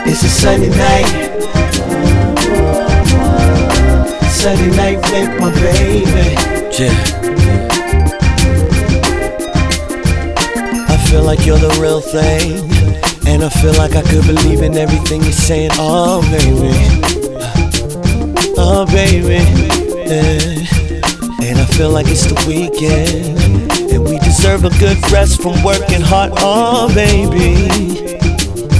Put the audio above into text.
It's a Sunday night. Sunday night with my baby. Yeah. I feel like you're the real thing, and I feel like I could believe in everything you're saying. Oh baby, oh baby, yeah. And I feel like it's the weekend, and we deserve a good rest from working hard. Oh baby,